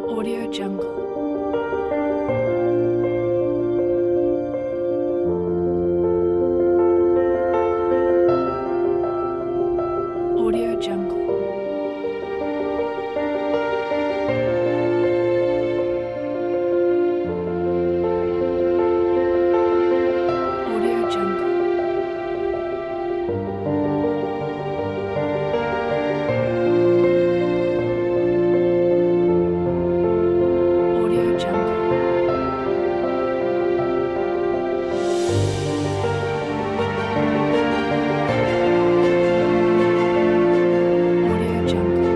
Audio Jungle. Audio Jungle. Audio Jungle. Audio Jungle. Audio Jungle.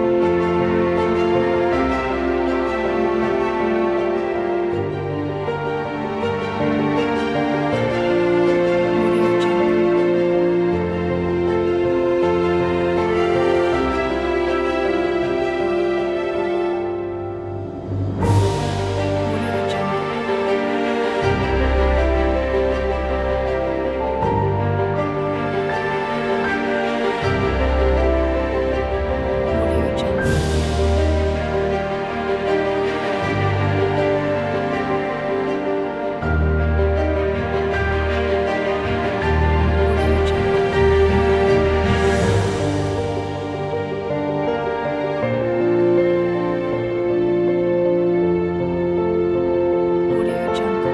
Audio Jungle. Audio Jungle. Audio Jungle. Audio Jungle. Audio Jungle.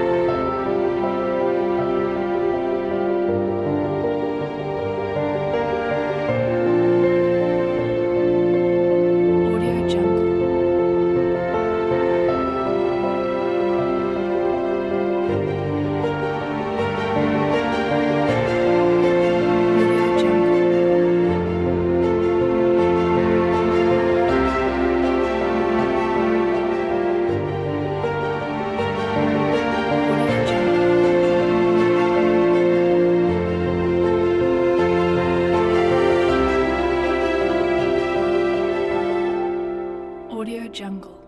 Audio Jungle. Audio Jungle. Audio Jungle. Audio Jungle.